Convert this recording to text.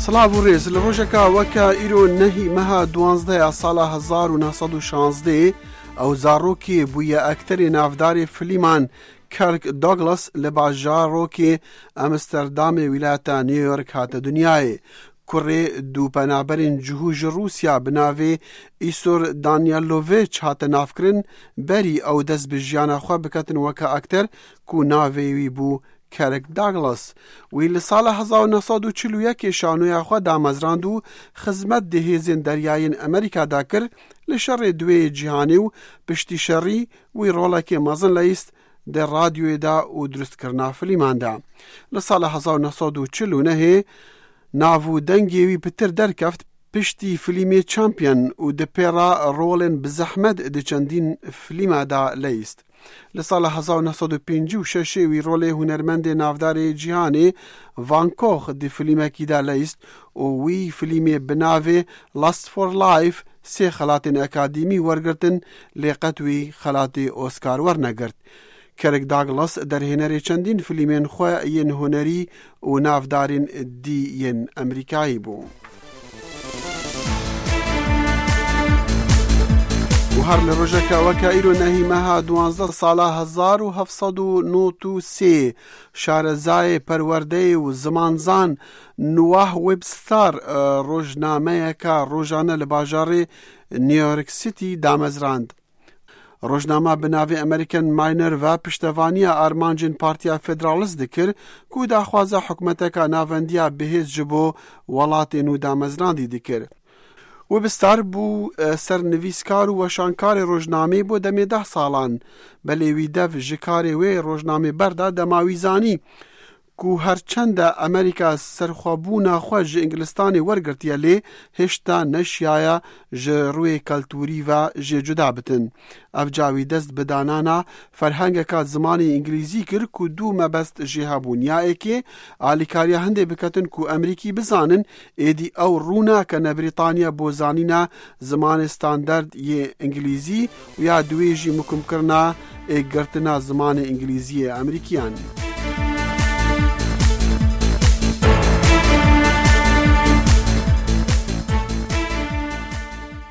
سلااو و ڕێز لە ڕۆژێکا وەکە ئیرۆ نەهی مەها 12 ساڵە 1916 ئەو زارۆکێ بوویە ئەکتەری نافداری فلیمان کەرک دۆگلس لە باژارۆکێ ئەمستەردامێ ویلایەتە نیویۆرک هاتە دنیایێ. کوڕێ دووپەنابەرین جوهوژ رووسیا بناوێ ئیسۆر دانیالۆڤێچ هاتە نافکردن بەری ئەو دەست بە ژیانەخوا بکەتن وەکە ئەکتەر کو ناوێوی بوو کەرک داگلس. وی لە ساڵە 1940 شانۆیاخوا دامەزراند و خزمەت دەهێزێن دەریایین ئەمریکادا کرد لە شەڕێ دوێ جیهانی و پشتی شەڕی وی ڕۆڵێکی مەزن لە ئیست دە رادیۆیدا و دروستکردنا فلیماندا. لە ساڵە 1949 ناو و دەنگێوی پتر دەرکەفت پشتی فلیمێ چامپیۆن و دەپێڕا ڕۆڵێن بزەحمەت دەچەندین فلیمادا لەیست. لە ساڵە 1956 وی ڕۆڵێ هونەرمەندێ نافدارێ جیهانێ ڤانکۆخ دی فلیمەکیدا لەیست و وی فلیمێ بناوێ لاست فۆر لایف سێ خەلاتێن ئەکادیمی وەرگرتن لێ قەتوی خەلاتی ئۆسکار وەرنەگرت. کەرک داگلس دەرهێنەرێ چەندین فلیمێن خۆ یەن هونەری و نافدارین دی یەن ئەمریکایی بوو. و هەر لە ڕۆژێکە وەکە ئیرۆ نەهی مەها 12 ساڵە 1993 شارەزایê پەروەردەی و زمانزان نواه وێبستار ڕۆژنامەیەکە ڕۆژانە لە باژارێ نیویۆرک سیتی دامەزراند. ڕۆژنامە بناوێ ئەمریکن ماینەر و پشتەوانیە ئارمانجین پارتیا فێدرالیست دکرد کو داخوازە حکومەتەکە ناوەندیە بەهێز ji بۆ وڵاتێن و دامەزراندی دکرد. وێبستار بوو سەرنویسکار و وەشانکارێ ڕۆژنامەی بۆ دەمێ 10 ساڵان بەلێوی دەف ji karê wê ڕۆژنامێ بەردا دەماوی زانی کو هەرچەندە ئەمریکا سەرخوابوونا خۆ ji ئینگلیستانê وەرگرتیە لێ هێشتا نەشیایە ji ڕووی کەلتوری و jê cuda bitin. Ev cawî dest bi danana ferhengeka zimanê îngilîzî kir ku dû mebest jê hebûn. Ya êkê alîkariya hindê biketin ku Emerîkî bizanin êdî ew rûnakene Brîtanya bo zanîna zimanê standard yê îngilîzî û ya duwê jî mukimkirina êgirtina zimanê îngilîziyê Emerîkiyan.